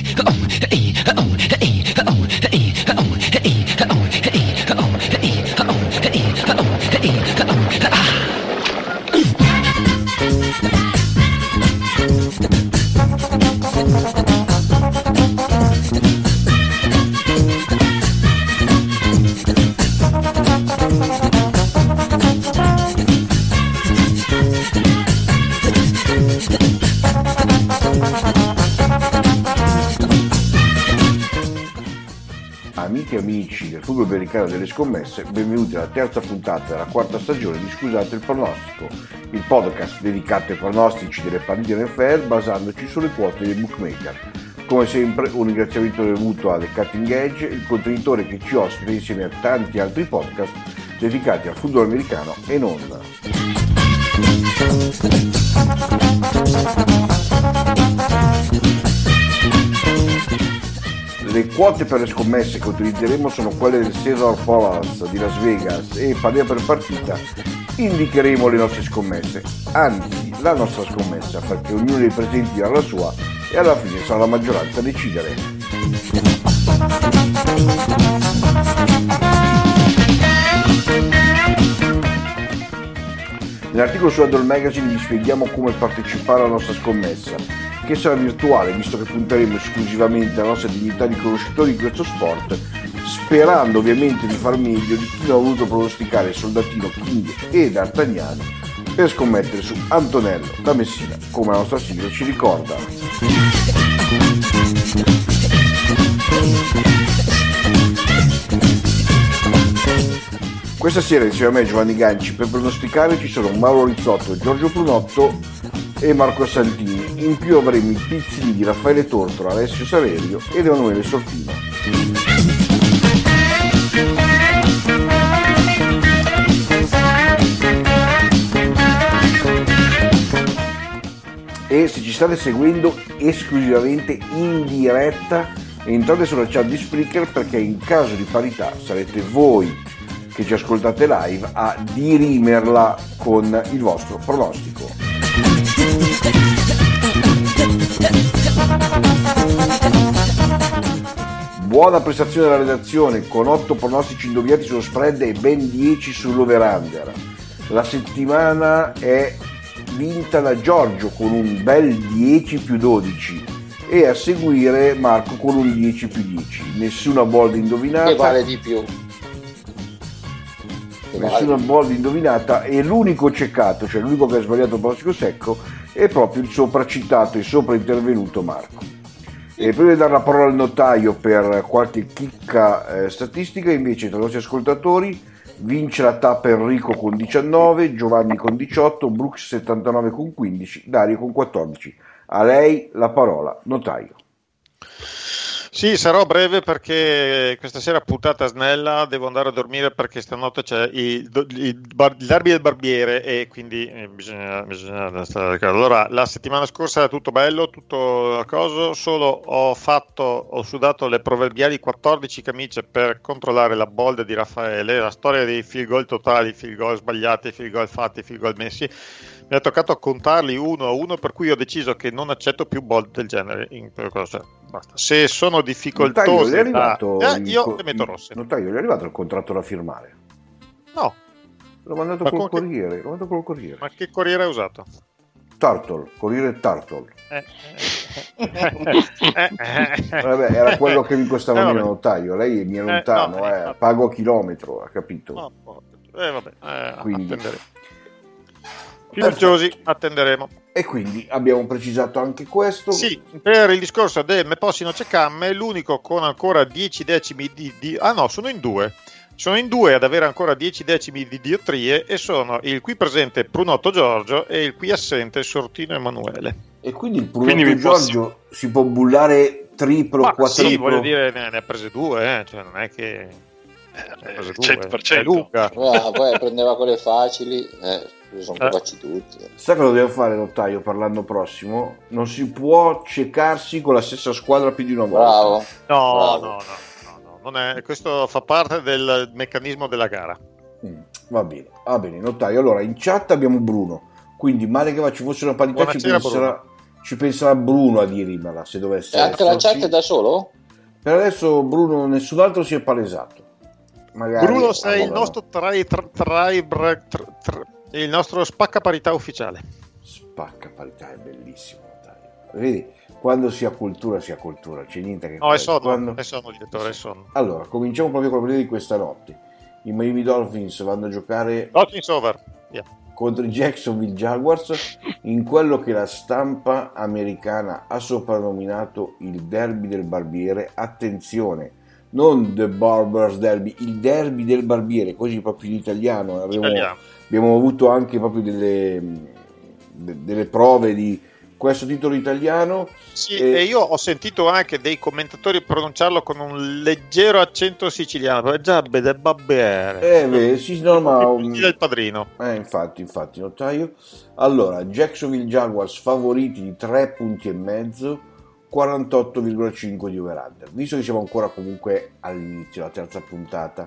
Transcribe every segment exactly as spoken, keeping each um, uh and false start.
Amiche e amici del football americano delle scommesse, benvenuti alla terza puntata della quarta stagione di Scusate il pronostico, il podcast dedicato ai pronostici delle partite N F L basandoci sulle quote dei bookmaker. Come sempre un ringraziamento dovuto a The Cutting Edge, il contenitore che ci ospita insieme a tanti altri podcast dedicati al football americano e non. Le quote per le scommesse che utilizzeremo sono quelle del Caesars Palace di Las Vegas e partita per partita indicheremo le nostre scommesse, anzi la nostra scommessa, perché ognuno dei presenti darà la sua e alla fine sarà la maggioranza a decidere. Nell'articolo su Huddle Magazine vi spieghiamo come partecipare alla nostra scommessa, che sarà virtuale visto che punteremo esclusivamente alla nostra dignità di conoscitori di questo sport, sperando ovviamente di far meglio di chi non ha voluto pronosticare il soldatino King e D'Artagnan per scommettere su Antonello da Messina, come la nostra sigla ci ricorda. Questa sera insieme a me Giovanni Ganci per pronosticare ci sono Mauro Rizzotto, Giorgio Prunotto e Marco Santini. In più avremo i pizzini di Raffaele Tortora, Alessio Saverio ed Emanuele Sortino. E se ci state seguendo esclusivamente in diretta, entrate sulla chat di Spreaker, perché in caso di parità sarete voi che ci ascoltate live a dirimerla con il vostro pronostico. Buona prestazione della redazione con otto pronostici indovinati sullo spread e ben dieci sull'over-under. La settimana è vinta da Giorgio con un bel dieci più dodici e a seguire Marco con un dieci più dieci. Nessuna bold indovinata. Che vale di più. Nessuna bold indovinata e l'unico ceccato, cioè l'unico che ha sbagliato il pronostico secco, è proprio il sopracitato e sopra intervenuto Marco. E prima di dare la parola al notaio per qualche chicca eh, statistica, invece tra i nostri ascoltatori vince la tappa Enrico con diciannove, Giovanni con diciotto, Brooks settantanove con quindici, Dario con quattordici. A lei la parola, notaio. Sì, sarò breve perché questa sera puntata snella, devo andare a dormire perché stanotte c'è il, il, bar, il derby del barbiere e quindi eh, bisogna, bisogna stare d'accordo. Allora, la settimana scorsa era tutto bello, tutto cosa, solo ho fatto, ho sudato le proverbiali quattordici camicie per controllare la bold di Raffaele, la storia dei field goal totali, field goal sbagliati, field goal fatti, field goal messi. Mi ha toccato contarli uno a uno, per cui ho deciso che non accetto più bold del genere. In cosa. Basta. Se sono difficoltose, notaio, arrivato da... eh, io co- le metto rosse. Notaio, gli è arrivato il contratto da firmare? No. L'ho mandato Ma col con corriere, che... l'ho mandato col corriere. Ma che corriere hai usato? Turtle, corriere Turtle. Eh, eh, eh, vabbè, era quello che mi costava eh, meno, notaio. Lei è mio lontano, eh, no, eh, pago a chilometro, ha capito? No, eh, vabbè, eh, Quindi... attenderemo. Fiduciosi, attenderemo. E quindi abbiamo precisato anche questo. Sì, per il discorso del Me Possino Cecamme, l'unico con ancora dieci decimi di, di... Ah no, sono in due. Sono in due ad avere ancora dieci decimi di diottrie e sono il qui presente Prunotto Giorgio e il qui assente Sortino Emanuele. E quindi il Prunotto Giorgio posso... si può bullare triplo, Ma quadruplo? Sì, voglio dire, ne, ne ha prese due, eh. Cioè non è che... Eh, cento per cento. È lunga. Ah, poi prendeva quelle facili, eh, sono eh. capaci tutti. Eh. Sa che lo dobbiamo fare, notaio, per l'anno prossimo? Non si può ciecarsi con la stessa squadra più di una volta. Bravo. No, Bravo. no, no, no, no. Non è, questo fa parte del meccanismo della gara. Mm, va bene, va bene, notaio. Allora, in chat abbiamo Bruno, quindi male che ci fosse una parità ci penserà, ci penserà Bruno a dirmela se dovesse e anche la chat da solo? Per adesso Bruno, nessun altro si è palesato. Magari Bruno sei il no. nostro trai, tra, trai, tra, tra, tra, il nostro spacca parità ufficiale. Spacca parità è bellissimo, dai. Vedi, quando si ha cultura si ha cultura, c'è niente che no, è sonno, quando... è sonno, direttore, è sonno. Allora, cominciamo proprio con la partita di questa notte. I Miami Dolphins vanno a giocare Dolphins over. Yeah. contro i Jacksonville Jaguars in quello che la stampa americana ha soprannominato il derby del barbiere. Attenzione, non The Barber's Derby, il derby del barbiere, così proprio in italiano. Abbiamo, italiano. abbiamo avuto anche proprio delle, delle prove di questo titolo italiano. Sì, e... e io ho sentito anche dei commentatori pronunciarlo con un leggero accento siciliano, già del barbiere. Eh, beh, sì, no, ma del padrino. Eh, infatti, infatti, notaio. Allora, Jacksonville Jaguars favoriti di tre punti e mezzo, quarantotto virgola cinque di over-under. Visto che siamo ancora comunque all'inizio, la terza puntata,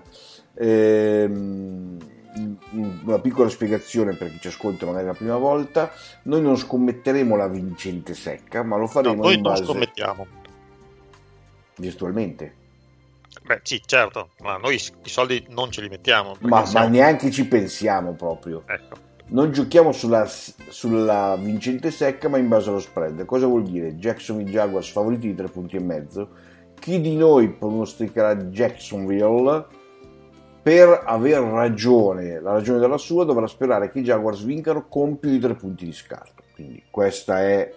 ehm, una piccola spiegazione per chi ci ascolta magari la prima volta: noi non scommetteremo la vincente secca, ma lo faremo no, noi in non base scommettiamo virtualmente. Beh sì, certo, ma noi i soldi non ce li mettiamo, ma, siamo... ma neanche ci pensiamo proprio, ecco. Non giochiamo sulla, sulla vincente secca, ma in base allo spread. Cosa vuol dire? Jacksonville Jaguars favoriti di tre punti e mezzo. Chi di noi pronosticherà Jacksonville? Per aver ragione, la ragione della sua, dovrà sperare che i Jaguars vincano con più di tre punti di scarto. Quindi questa è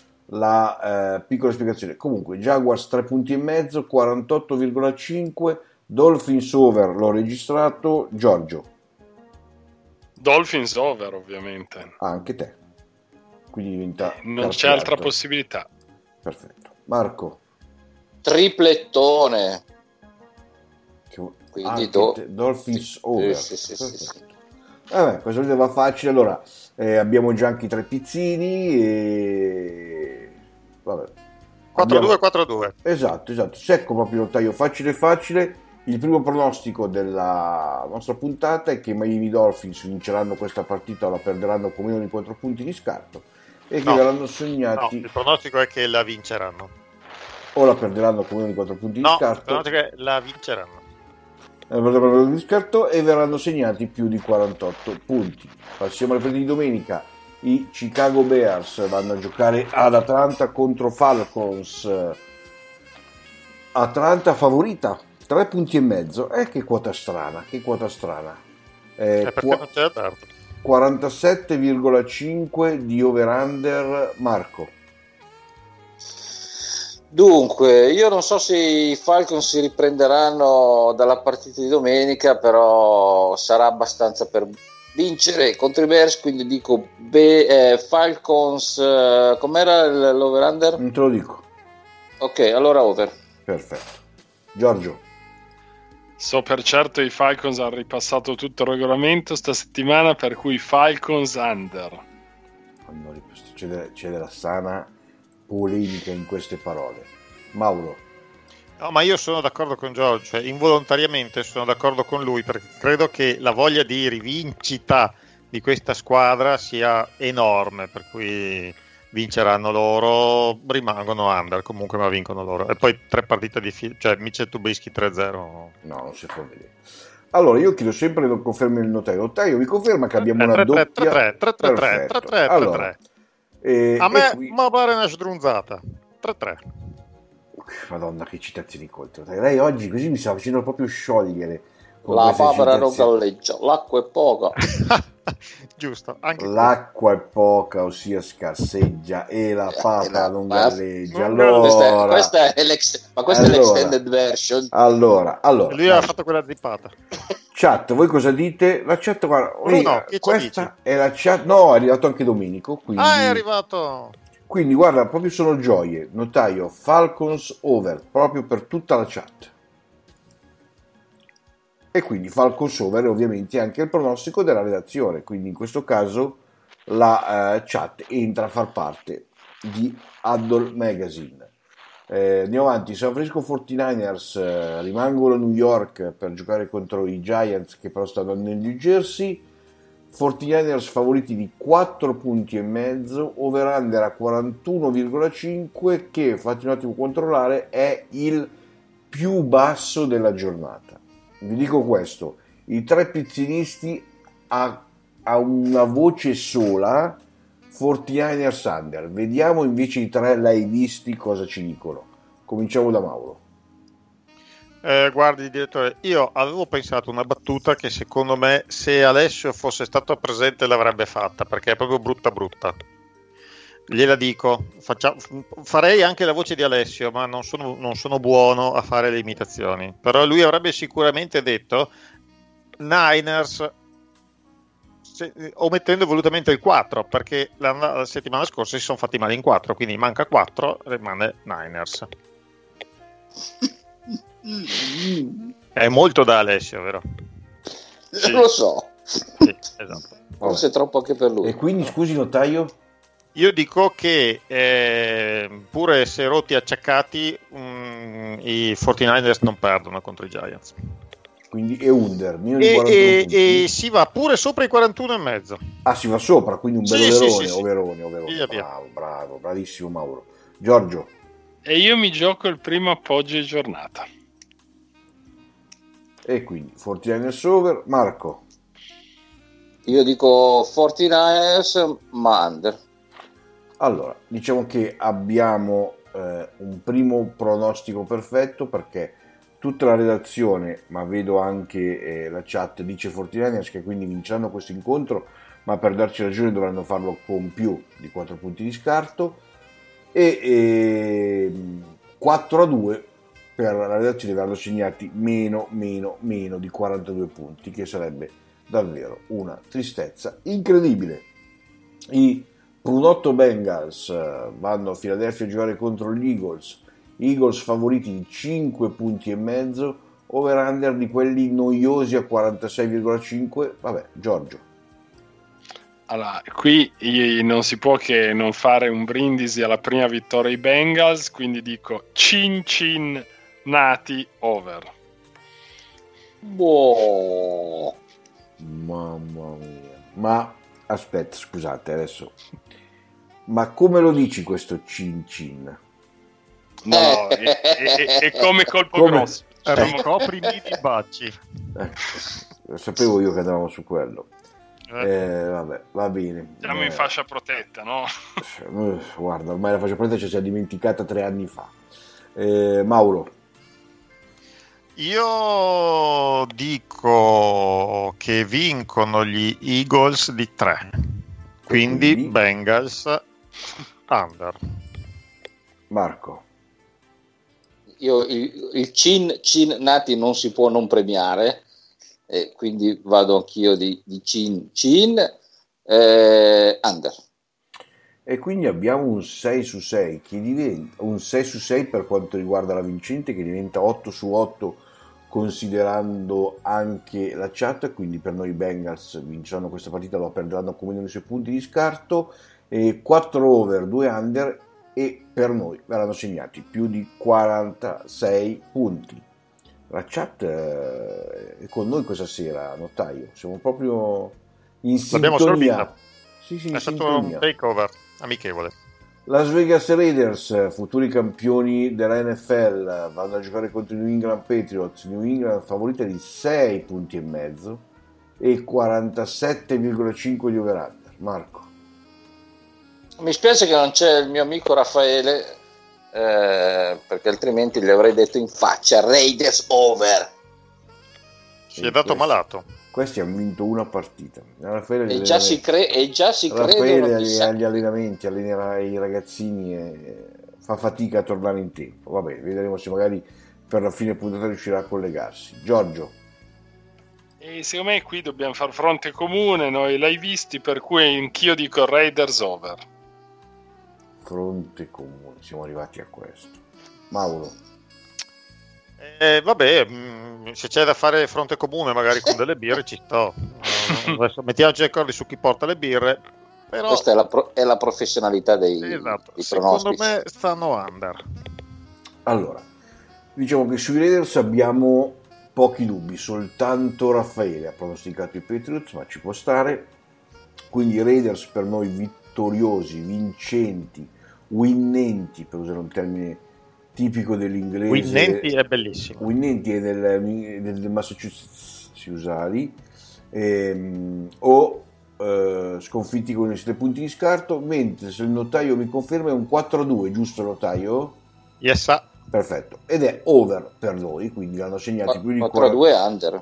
la eh, piccola spiegazione. Comunque Jaguars tre punti e mezzo, quarantotto virgola cinque. Dolphins over, l'ho registrato. Giorgio? Dolphins over, ovviamente. Ah, anche te. Quindi diventa non c'è altra possibilità. Perfetto. Marco? Triplettone. Quindi do... Dolphins sì, over. Sì, sì, sì, sì. Vabbè, questo va facile. Allora, eh, abbiamo già anche i tre pizzini e... Vabbè. quattro due quattro due. Esatto, esatto. Secco proprio notaio, facile facile. Il primo pronostico della nostra puntata è che i Miami Dolphins vinceranno questa partita o la perderanno con meno di quattro punti di scarto e che no, verranno segnati. No, il pronostico è che la vinceranno. O la perderanno con meno di quattro punti no, di scarto. Il pronostico è che la vinceranno. Di scarto e verranno segnati più di quarantotto punti. Passiamo alle partite di domenica. I Chicago Bears vanno a giocare ad Atlanta contro Falcons. Atlanta favorita tre punti e mezzo. Eh, che quota strana, che quota strana. Eh, eh, perché non c'è da tardo. quarantasette virgola cinque di over-under. Marco? Dunque, io non so se i Falcons si riprenderanno dalla partita di domenica, però sarà abbastanza per vincere contro i Bears, quindi dico be- eh, Falcons, eh, com'era l'over-under? Non te lo dico. Ok, allora over. Perfetto. Giorgio? So per certo i Falcons hanno ripassato tutto il regolamento sta settimana, per cui Falcons under. C'è, de- c'è della sana polemica in queste parole. Mauro? No, ma io sono d'accordo con Giorgio, cioè involontariamente sono d'accordo con lui, perché credo che la voglia di rivincita di questa squadra sia enorme, per cui vinceranno loro, rimangono under comunque, ma vincono loro. E poi tre partite di fila, cioè Mitchell Trubisky tre zero. No, non si può vedere. Allora, io chiedo sempre che confermi il notaio. Notaio, mi conferma che abbiamo una doppia... tre tre tre tre tre tre tre. Allora, eh, a me qui... ma pare una sdrunzata. tre tre. Madonna, che citazioni colte. Lei oggi così mi sta facendo proprio sciogliere. La papera non galleggia, l'acqua è poca. Giusto, anche l'acqua è poca, ossia scarseggia, e la papera non galleggia. Allora, questa è, questa è l'ex... ma questa allora, è l'extended version. Allora, allora lui ha fatto quella zippata. Chat, voi cosa dite? La chat, guarda, Bruno, oh, questa è la chat. No, è arrivato anche Domenico. Quindi... Ah, è arrivato. Quindi guarda, proprio sono gioie. Notaio Falcons over, proprio per tutta la chat. E quindi Falcons over ovviamente anche il pronostico della redazione, quindi in questo caso la uh, chat entra a far parte di Huddle Magazine. Eh, andiamo avanti. San Francisco quarantanovers eh, rimangono a New York per giocare contro i Giants, che però stanno nel New Jersey. quarantanovers favoriti di quattro punti e mezzo, over-under a quarantuno virgola cinque, che, fate un attimo controllare, è il più basso della giornata. Vi dico questo, i tre pizzinisti a, a una voce sola, quarantanovers under. Vediamo invece i tre l'hai visti cosa ci dicono. Cominciamo da Mauro. Eh, guardi, direttore, io avevo pensato una battuta che secondo me, se Alessio fosse stato presente, l'avrebbe fatta, perché è proprio brutta brutta. Gliela dico, faccia, farei anche la voce di Alessio, ma non sono, non sono buono a fare le imitazioni. Però lui avrebbe sicuramente detto Niners, se, omettendo volutamente il quattro, perché la, la settimana scorsa si sono fatti male in quattro, quindi manca quattro, rimane Niners. È molto da Alessio, vero? Sì. Lo so. Sì, esatto. Forse è troppo anche per lui. E quindi, scusi, notaio? Io dico che eh, pure se rotti acciaccati, um, i quarantanovers non perdono contro i Giants. Quindi è under, meno di e, e, punti. E si va pure sopra i quarantuno e mezzo. Ah, si va sopra, quindi un bel sì, overone, sì, sì, sì. overone, overone. Via, Bravo, via. bravo, bravissimo Mauro. Giorgio. E io mi gioco il primo appoggio di giornata. E quindi quarantanovers over. Marco. Io dico quarantanovers ma under. Allora, diciamo che abbiamo eh, un primo pronostico perfetto, perché tutta la redazione, ma vedo anche eh, la chat, dice quarantanovers, che quindi vinceranno questo incontro, ma per darci ragione dovranno farlo con più di quattro punti di scarto, e eh, quattro a due per la redazione verranno segnati meno, meno, meno di quarantadue punti, che sarebbe davvero una tristezza incredibile. I Prunotto Bengals vanno a Philadelphia a giocare contro gli Eagles, Eagles favoriti di cinque punti e mezzo, over-under di quelli noiosi a quarantasei virgola cinque. Vabbè, Giorgio. Allora, qui non si può che non fare un brindisi alla prima vittoria ai Bengals, quindi dico cin cin nati over. Boh. Mamma mia. Ma aspetta, scusate, adesso. Ma come lo dici questo cin cin? No, no, è, è, è come colpo come? grosso. Ricoprimi di baci. Eh, lo sapevo io che andavamo su quello. Eh, vabbè, va bene. Siamo eh, in fascia protetta, no? Guarda, ormai la fascia protetta ci si è dimenticata tre anni fa. Eh, Mauro. Io dico che vincono gli Eagles di tre, quindi, quindi Bengals under. Marco. Io il, il cin cin nati non si può non premiare, e quindi vado anch'io di, di cin cin eh, under. E quindi abbiamo un sei su sei che diventa un sei su sei per quanto riguarda la vincente, che diventa otto su otto considerando anche la chat. Quindi per noi i Bengals vinceranno questa partita, lo perderanno con meno di sei punti di scarto, e quattro over, due under, e per noi verranno segnati più di quarantasei punti. La chat è con noi questa sera, notaio, siamo proprio in sintonia. Sì, sì, in è stato sintonia. Un takeover amichevole. Las Vegas Raiders, futuri campioni della N F L, vanno a giocare contro i New England Patriots. New England favorita di sei punti e mezzo e quarantasette virgola cinque di over-under. Marco. Mi spiace che non c'è il mio amico Raffaele, eh, perché altrimenti gli avrei detto in faccia Raiders over. Si è dato questi, malato. Questi hanno vinto una partita. Raffaele e, già si cre- e già si Raffaele agli, agli allenamenti, allena i ragazzini e fa fatica a tornare in tempo. Vabbè, vedremo se magari per la fine puntata riuscirà a collegarsi. Giorgio. E secondo me qui dobbiamo far fronte comune, noi l'hai visti, per cui anch'io dico Raiders over. Fronte comune, siamo arrivati a questo. Mauro. Eh, vabbè, mh, se c'è da fare fronte comune magari con delle birre ci sto. Uh, adesso mettiamoci d'accordo su chi porta le birre, però... questa è la, pro- è la professionalità dei, esatto. dei Secondo pronostici. me stanno under. Allora, diciamo che sui Raiders abbiamo pochi dubbi, soltanto Raffaele ha pronosticato i Patriots, ma ci può stare. quindi i Raiders per noi vittoriosi, vincenti, winnenti, per usare un termine tipico dell'inglese. Winnenti è bellissimo. Winnenti è del, del Massachusetts, si usa lì, ehm, o eh, sconfitti con i sette punti di scarto, mentre se il notaio mi conferma è un quattro a due, giusto notaio? Yes, sir. Perfetto, ed è over per noi, quindi hanno segnati più di quattro a due under.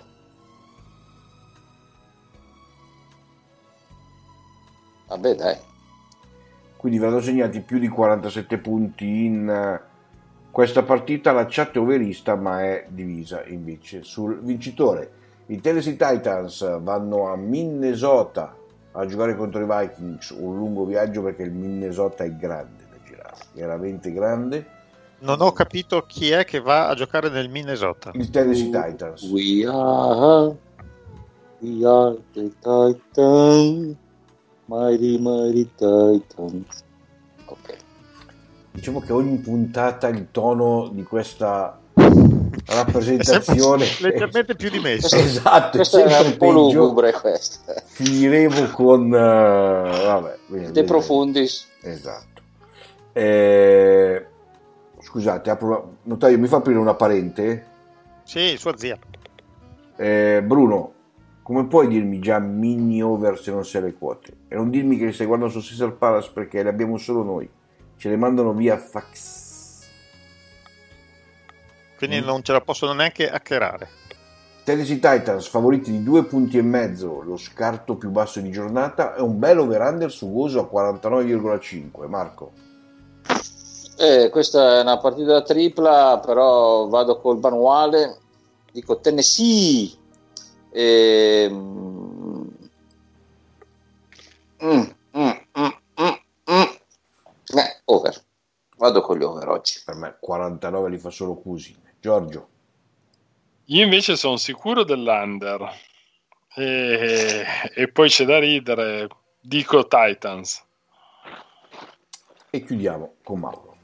Vabbè, dai. Quindi verranno segnati più di quarantasette punti in questa partita. La chat è overista, ma è divisa invece sul vincitore. I Tennessee Titans vanno a Minnesota a giocare contro i Vikings, un lungo viaggio perché il Minnesota è grande da girare, veramente grande. Non ho capito chi è che va a giocare nel Minnesota. Il Tennessee Titans. We are, we are the Titans, mighty mighty Titans. Ok. Diciamo che ogni puntata il tono di questa rappresentazione è leggermente più dimesso. Esatto, questa è è un po' peggio. lugubre questa. Finiremo con uh, vabbè, De Profundis. Esatto. Eh, scusate, apro, notaio, mi fa aprire una parente? Sì, sua zia. Eh, Bruno, come puoi dirmi già mini over se non sai le quote? E non dirmi che stai guardando su Caesar Palace perché le abbiamo solo noi. Ce le mandano via fax. Quindi non ce la possono neanche hackerare. Tennessee Titans favoriti di due punti e mezzo, lo scarto più basso di giornata, è un bel over-under sugoso a quarantanove virgola cinque. Marco? Eh, questa è una partita tripla, però vado col manuale, dico Tennessee. E... Mm, mm, mm, mm, mm. Eh, over. Vado con gli over oggi. Per me quarantanove li fa solo Cusi. Giorgio? Io invece sono sicuro dell'under e, e poi c'è da ridere, dico Titans. E chiudiamo con Mauro.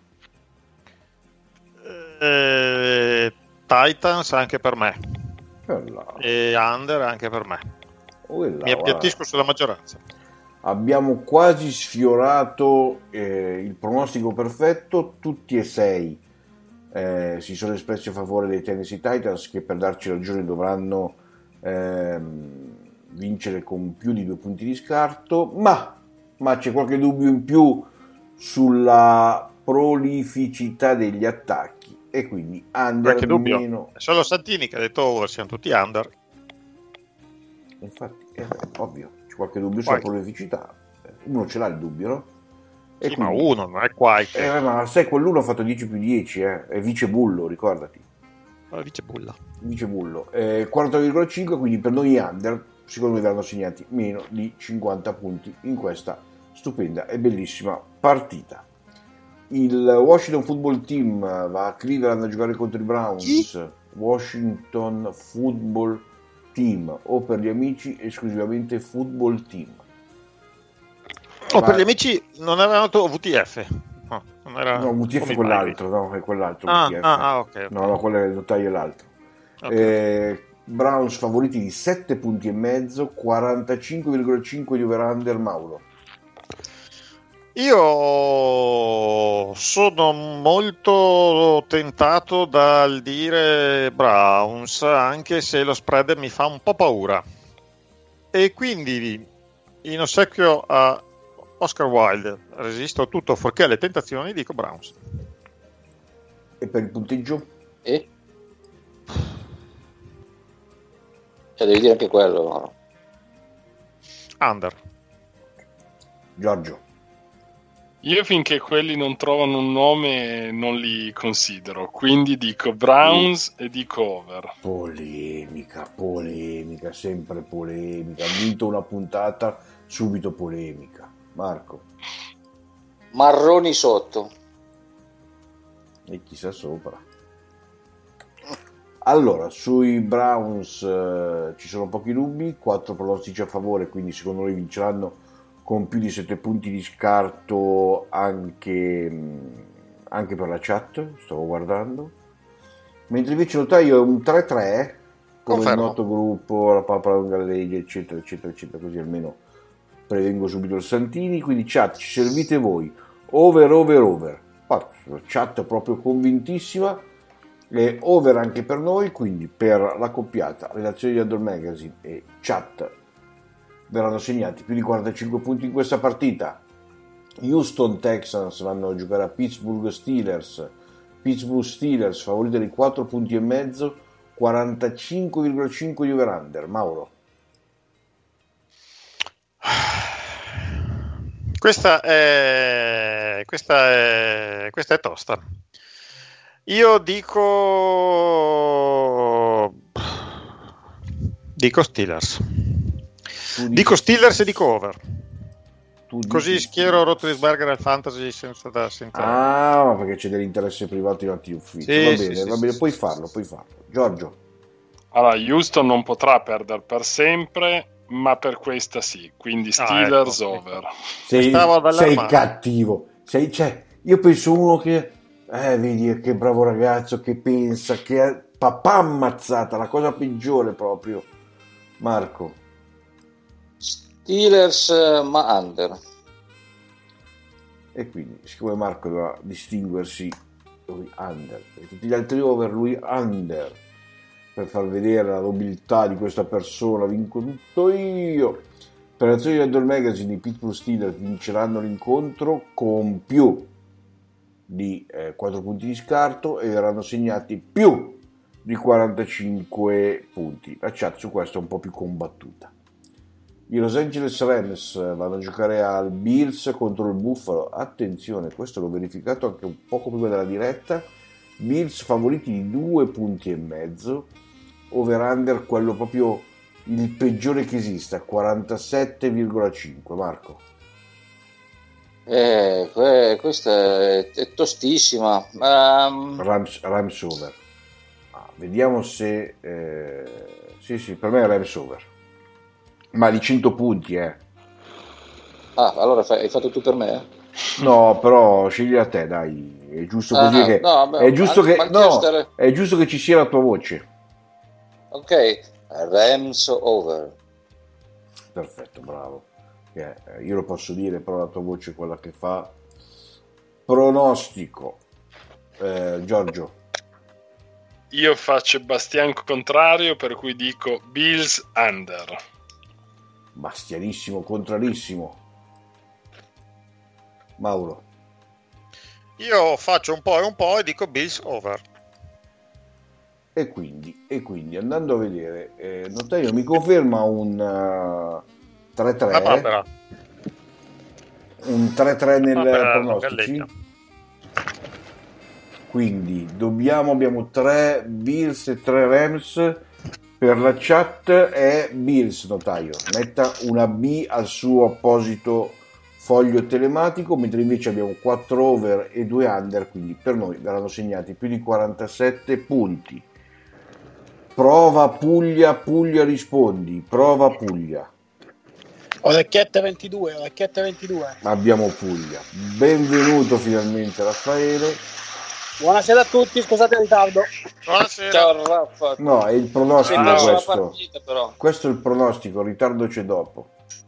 Eh, Titans anche per me. Quella. E under anche per me. Quella, Mi appiattisco sulla maggioranza. Abbiamo quasi sfiorato eh, il pronostico perfetto, tutti e sei eh, si sono espressi a favore dei Tennessee Titans, che per darci ragione dovranno ehm, vincere con più di due punti di scarto, ma, ma c'è qualche dubbio in più sulla prolificità degli attacchi e quindi under Qualche dubbio? meno. È solo Santini che ha detto over, siamo tutti under. Infatti è ovvio, c'è qualche dubbio sulla prolificità, uno ce l'ha il dubbio, no? E sì, quindi, ma uno, non è qualche. Eh, ma sai, quell'uno ha fatto dieci più dieci, eh? È vice bullo, ricordati. Oh, vice bulla. Vice bullo. Eh, quaranta virgola cinque, quindi per noi under, secondo me verranno segnati meno di cinquanta punti in questa stupenda e bellissima partita. Il Washington Football Team va a Cleveland a giocare contro i Browns. Chi? Washington Football Team, o per gli amici esclusivamente Football Team. O oh, per gli amici non avevano detto V T F. No, non era... no V T F è quell'altro, no, è quell'altro. Ah, V T F. ah, ah, okay, ok. No, no, quello è il notaio è l'altro. Okay. Eh, Browns favoriti di sette punti e mezzo, quarantacinque virgola cinque di over-under. Mauro? Io sono molto tentato dal dire Browns, anche se lo spread mi fa un po' paura. E quindi, in ossequio a Oscar Wilde, resisto a tutto fuorché alle tentazioni, dico Browns. E per il punteggio? E? Cioè devi dire anche quello, no? Under. Giorgio? Io finché quelli non trovano un nome non li considero, quindi dico Browns mm. e dico over. Polemica, polemica, sempre polemica. Ha vinto una puntata, subito polemica. Marco? Marroni sotto. E chissà sopra. Allora, sui Browns eh, ci sono pochi dubbi, quattro pronostici a favore, quindi secondo noi vinceranno con più di sette punti di scarto anche, anche per la chat, stavo guardando. Mentre invece notaio è un tre tre, come il noto gruppo, la papera galleggia, eccetera, eccetera, eccetera, così almeno prevengo subito il Santini, quindi chat, ci servite voi, over, over, over, chat proprio convintissima, e over anche per noi, quindi per la coppiata, redazione di Outdoor Magazine e chat verranno segnati più di quarantacinque punti in questa partita. Houston Texans vanno a giocare a Pittsburgh Steelers, Pittsburgh Steelers favorita di quattro punti e mezzo, quarantacinque virgola cinque di over-under. Mauro? Questa è, questa è, questa è tosta. Io dico dico Steelers. Dico Steelers e dico over. Così schiero Roethlisberger al fantasy senza da senza... Ah, ma perché c'è dell'interesse privato in atti ufficio. Sì, va sì, bene, sì, va sì, bene, sì, puoi sì, farlo, sì. puoi farlo. Giorgio? Allora, Houston non potrà perdere per sempre, ma per questa sì, quindi Steelers ah, ecco, over. Sei, Stavo sei cattivo. Sei, cioè, io penso uno che... Eh, vedi che bravo ragazzo, che pensa, che è papà ammazzata, la cosa peggiore proprio. Marco? Steelers, ma under. E quindi, siccome Marco doveva distinguersi, lui under, e tutti gli altri over, lui under, per far vedere la nobiltà di questa persona, vinco tutto io. Per l'azione di Outdoor Magazine, i Pittsburgh Steelers vinceranno l'incontro con più di eh, quattro punti di scarto e verranno segnati più di quarantacinque punti. La chat su questo è un po' più combattuta. I Los Angeles Rams vanno a giocare al Bills contro il Buffalo. Attenzione, questo l'ho verificato anche un poco prima della diretta. Bills favoriti di due punti e mezzo, over-under quello proprio il peggiore che esista, quarantasette virgola cinque. Marco? Eh, que- questa è, è tostissima. Um... Rams, Rams over. Ah, vediamo se... Eh... Sì, sì, per me è Rams over. Ma di cento punti, eh. Ah, allora fai, hai fatto tu per me? No, però scegli a te, dai. È giusto così Ah, che... no, beh, è, giusto che Manchester... no, è giusto che ci sia la tua voce. Ok, Rams over. Perfetto, bravo. Eh, io lo posso dire, però la tua voce è quella che fa. Pronostico. Eh, Giorgio? Io faccio Bastian contrario, per cui dico Bills under. Bastianissimo, contrarissimo. Mauro? Io faccio un po' e un po' e dico Bills over. E quindi, e quindi andando a vedere, eh, notaio mi conferma un uh, tre tre, Una Barbara. un tre tre nel Barbara, pronostici. Quindi dobbiamo, abbiamo tre Bills e tre Rams. Per la chat è Bills, notaio, metta una B al suo apposito foglio telematico, mentre invece abbiamo quattro over e due under, quindi per noi verranno segnati più di quarantasette punti. Prova Puglia, Puglia rispondi, prova Puglia. Orecchiette ventidue, orecchiette ventidue. Abbiamo Puglia. Benvenuto finalmente Raffaele. Buonasera a tutti, scusate il ritardo. Buonasera. Ciao Raffa. No, è il pronostico Ah, questo. la partita, però. Questo è il pronostico, il ritardo c'è dopo.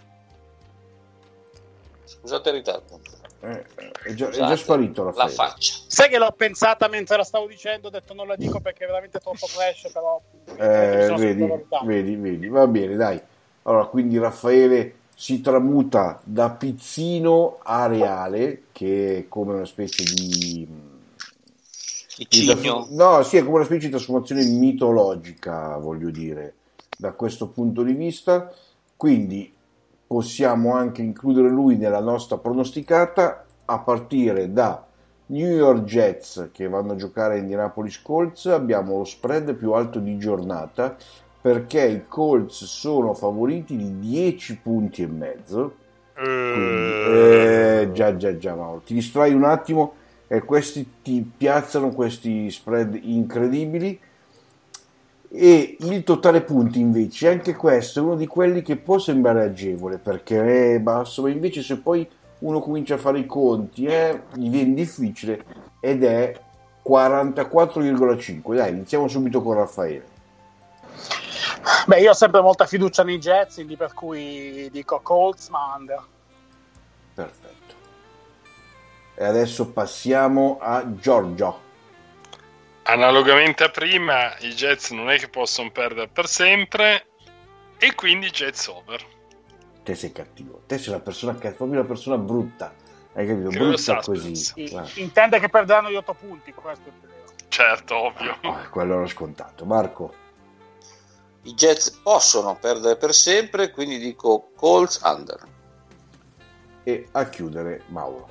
Scusate il ritardo. Eh, è, già, è già sparito Raffaele. La faccia. Sai che l'ho pensata mentre la stavo dicendo, ho detto non la dico perché è veramente troppo trash, però... Eh, sono vedi, sicuro. vedi, vedi, va bene, dai. Allora, quindi Raffaele si tramuta da pizzino a reale, che è come una specie di... Il cigno. No, sì, è come una specie di trasformazione mitologica, voglio dire, da questo punto di vista. Quindi possiamo anche includere lui nella nostra pronosticata, a partire da New York Jets che vanno a giocare a Indianapolis Colts. Abbiamo lo spread più alto di giornata perché i Colts sono favoriti di dieci punti e mezzo. Quindi, eh, già già già Mauro, ti distrai un attimo e questi ti piazzano questi spread incredibili. E il totale punti invece, anche questo è uno di quelli che può sembrare agevole perché è basso, ma invece se poi uno comincia a fare i conti eh, gli viene difficile, ed è quarantaquattro virgola cinque. Dai, iniziamo subito con Raffaele. Beh, io ho sempre molta fiducia nei Jets, quindi per cui dico Colts ma under. Perfetto. E adesso passiamo a Giorgio. Analogamente a prima, i Jets non è che possono perdere per sempre e quindi Jets over. Te sei cattivo, te sei una persona che è proprio una persona brutta, hai capito? Creo Brutta suspense. così. I- Ah, Intende che perderanno gli otto punti, questo è il vero. Certo, ovvio. ah, quello era scontato. Marco. I Jets possono perdere per sempre, quindi dico Colts under. E a chiudere Mauro.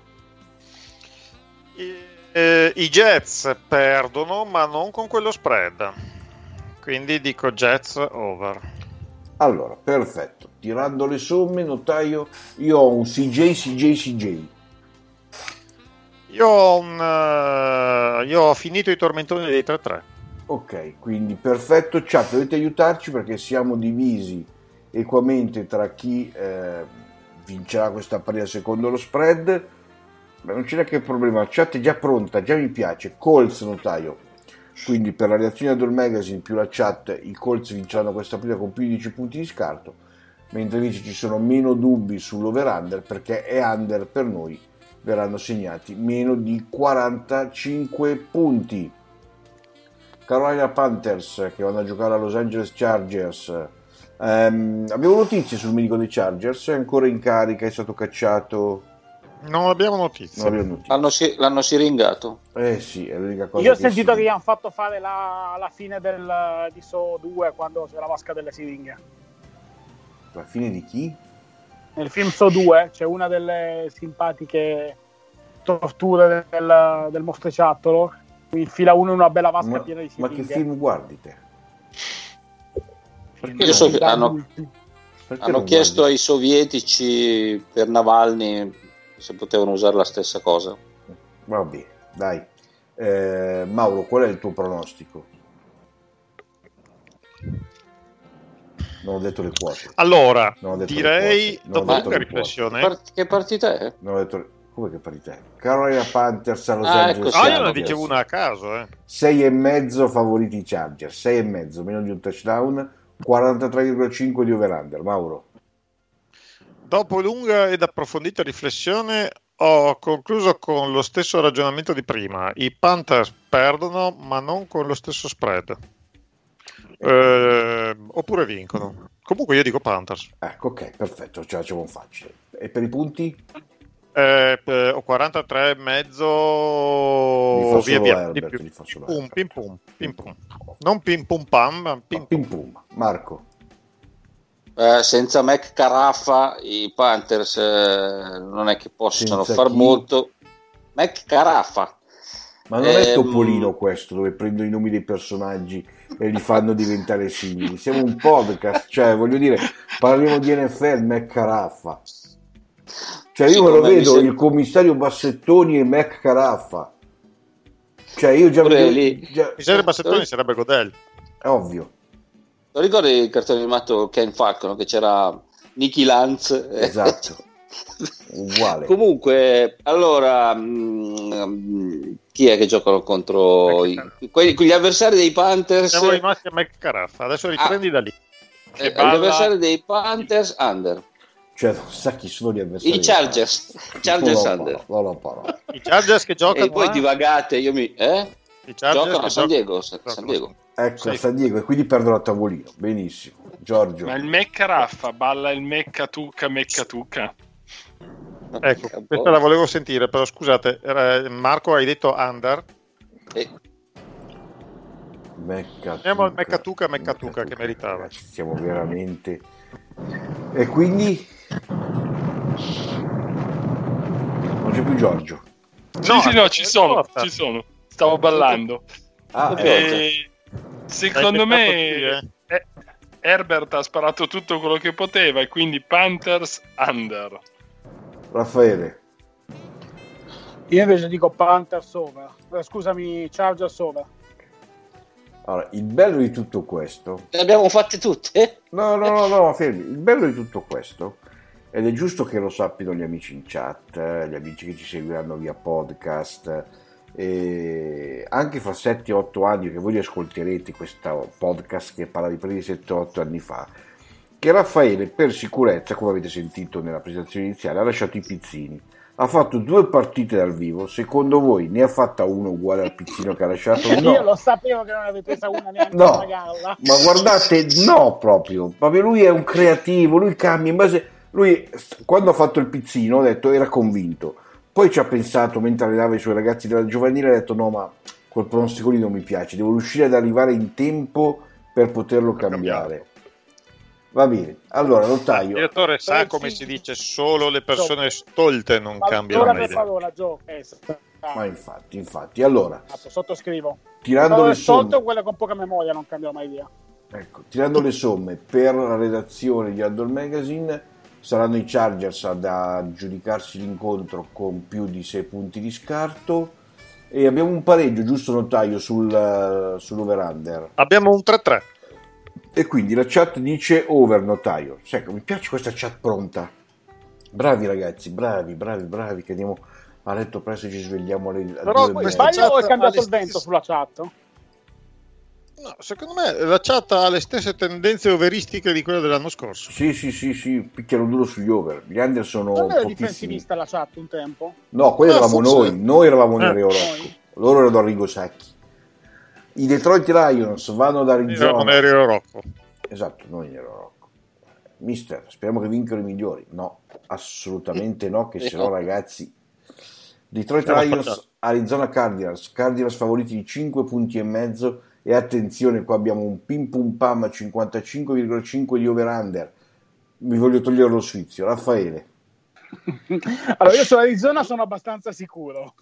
I, eh, i Jets perdono, ma non con quello spread. Quindi dico Jets over. Allora, perfetto. Tirando le somme, notaio, io ho un C J, C J, C J. Io ho, un, eh, io ho finito i tormentoni dei tre tre. Ok, quindi perfetto. Chat, dovete aiutarci perché siamo divisi equamente tra chi eh, vincerà questa partita secondo lo spread. Beh, non c'è neanche problema, la chat è già pronta, già mi piace. Colts, notaio. Quindi per la reazione ad All Magazine più la chat, i Colts vinceranno questa partita con più di dieci punti di scarto, mentre invece ci sono meno dubbi sull'over-under perché è under per noi, verranno segnati meno di quarantacinque punti. Carolina Panthers che vanno a giocare a Los Angeles Chargers. Um, abbiamo notizie sul medico dei Chargers, è ancora in carica, è stato cacciato? Non abbiamo notizie. Non abbiamo notizie. L'hanno, si- l'hanno siringato. Eh sì, è l'unica cosa Io ho che sentito si- che gli hanno fatto fare la, la fine del, di So due quando c'è la vasca delle siringhe. La fine di chi? Nel film So due c'è una delle simpatiche torture del, del mostriciattolo. Infila uno in una bella vasca Ma, piena di ma siringhe. che film guardi te? Perché Io non so guardi? che hanno, Perché hanno non chiesto guardi? ai sovietici per Navalny se potevano usare la stessa cosa. Vabbè, dai. Eh, Mauro, qual è il tuo pronostico? Non ho detto le quote. Allora, Non ho detto le direi, quote, non ho dopo detto lunga le quote. riflessione, Part- che partita è? Non ho detto le... Come che parità è? Carolina Panthers a Los Ah, Angeles ecco, ah, sì, io ne Chargers. dicevo una a caso, eh. sei e mezzo favoriti i Chargers, sei e mezzo, meno di un touchdown, quarantatré virgola cinque di over-under. Mauro. Dopo lunga ed approfondita riflessione ho concluso con lo stesso ragionamento di prima. I Panthers perdono, ma non con lo stesso spread. Eh, oppure vincono. Comunque io dico Panthers. Ecco, ok, perfetto, ce la facciamo facile. E per i punti? Eh, eh, ho quarantatré e Li mezzo fa via solo via. Herbert, Di più. li fa solo Pum, Herbert. pim pum, pim pum. Non pim pum pam, ma pim Ma pim pum. Marco. Eh, senza Mac Caraffa i Panthers eh, non è che possano Senza far chi? molto. Mac Caraffa. Ma non è Ehm, Topolino questo, dove prendono i nomi dei personaggi e li fanno diventare simili. Siamo un podcast, cioè voglio dire, parliamo di N F L, Mac Caraffa. Cioè io me lo Secondo me mi vedo sem- il commissario Bassettoni e Mac Caraffa. Cioè io già Pure vedo... lì. già- Mi serve Bassettoni, sarebbe Godel. è ovvio. Lo ricordi il cartone animato Ken Falcon che c'era Nicky Lance? Esatto. Uguale. Comunque, allora, mh, chi è che giocano contro i, quelli, quegli avversari dei Panthers? Siamo rimasti a Mac Caraffa. Adesso riprendi da lì. Eh, balla- Gli avversari dei Panthers under. Cioè non sa chi sono gli avversari. I Chargers. Chargers Non lo under. parlo, non lo parlo. I Chargers che giocano E voi a- divagate, io mi... Eh? I Chargers Giocano che a San giocano- Diego. San giocano- Diego. Ecco, a Sì. San Diego, e quindi perdono a tavolino. Benissimo. Giorgio. Ma il Mecca Raffa balla il Mecca Tucca Mecca Tucca. Ecco, Un po'. questa la volevo sentire, però scusate, era- Marco hai detto under. Eh, Meccatuca. Andiamo al Meccatuca, Meccatuca, che meritava. Ragazzi, siamo veramente... E quindi... Non c'è più Giorgio. Sì, sì, no, ci è sono, forte. ci sono. Stavo ballando. Ah, Ok. E secondo Hai me beccato eh, Herbert ha sparato tutto quello che poteva e quindi Panthers under. Raffaele. Io invece dico Panthers over. Eh, scusami, Chargers over. Allora, il bello di tutto questo... le abbiamo fatte tutte? No, no, no, no, fermi. Il bello di tutto questo, ed è giusto che lo sappiano gli amici in chat, eh, gli amici che ci seguiranno via podcast, eh, anche fra sette otto anni, che voi li ascolterete questo podcast che parla di primi sette otto anni fa, che Raffaele per sicurezza, come avete sentito nella presentazione iniziale, ha lasciato i pizzini, ha fatto due partite dal vivo. Secondo voi ne ha fatta uno uguale al pizzino che ha lasciato? No. Io lo sapevo che non avete presa una neanche no, a galla. Ma guardate, no, proprio proprio lui è un creativo, lui cambia in base. Lui quando ha fatto il pizzino, ho detto, era convinto, poi ci ha pensato mentre allenava i suoi ragazzi della giovanile, ha detto no, ma quel pronostico lì non mi piace, devo riuscire ad arrivare in tempo per poterlo cambiare. Va bene, allora notaio. Il direttore sa Però come sì. si dice, solo le persone stolte non Ma cambiano ora mai per idea. favore, Gio. Eh, sta- Ma infatti, infatti, allora, sottoscrivo. tirando Allora, le somme, sotto quella con poca memoria non cambia mai idea. ecco, tirando le somme per la redazione di Outdoor Magazine, saranno i Chargers ad aggiudicarsi l'incontro con più di sei punti di scarto e abbiamo un pareggio, giusto notaio, sul, sull'over-under. Abbiamo un tre tre. E quindi la chat dice over, notaio. Ecco, mi piace questa chat pronta. Bravi ragazzi, bravi, bravi, bravi, che andiamo a letto presto e ci svegliamo alle, alle Però due e questa mezza. Sbaglio o è chat cambiato ha il le vento stesse- sulla chat? No, secondo me la chat ha le stesse tendenze overistiche di quella dell'anno scorso. Sì, sì, sì, sì, picchiano duro sugli over. Gli under sono Non era pochissimi. difensivista la chat un tempo? No, quelli Ah, eravamo forse- noi, noi eravamo Eh. Nereo Rocco. Noi. Loro erano Arrigo Sacchi. I Detroit Lions vanno ad Eravamo Arizona. Nereo Rocco. Esatto, noi Nereo Rocco. Mister, speriamo che vincano i migliori. No, assolutamente no, che se no ragazzi. Detroit No. Lions, Arizona Cardinals. Cardinals favoriti di cinque punti e mezzo. E attenzione, qua abbiamo un pim pum pam a cinquantacinque virgola cinque di over-under. Vi voglio togliere lo sfizio. Raffaele. Allora, io sull'Arizona sono abbastanza sicuro.